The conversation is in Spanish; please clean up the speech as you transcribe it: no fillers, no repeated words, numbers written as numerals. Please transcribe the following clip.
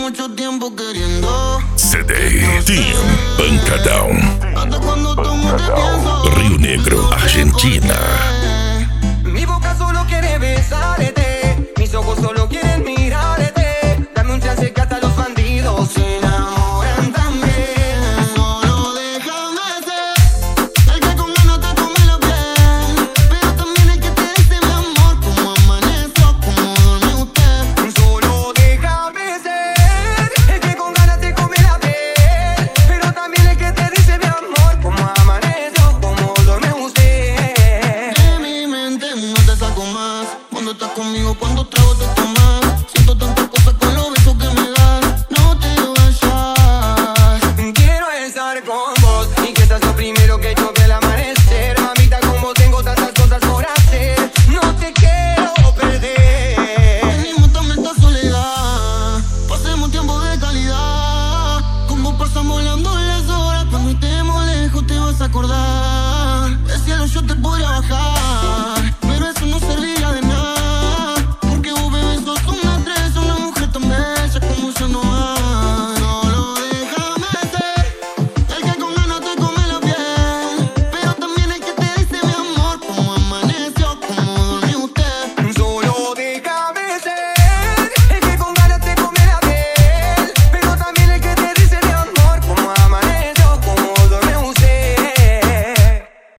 mucho tiempo queriendo. CD Team Pancadão, Hasta cuando tomo te pienso. Rio Negro, Argentina. Mi boca solo quiere besarte, mis ojos solo quieren mirar.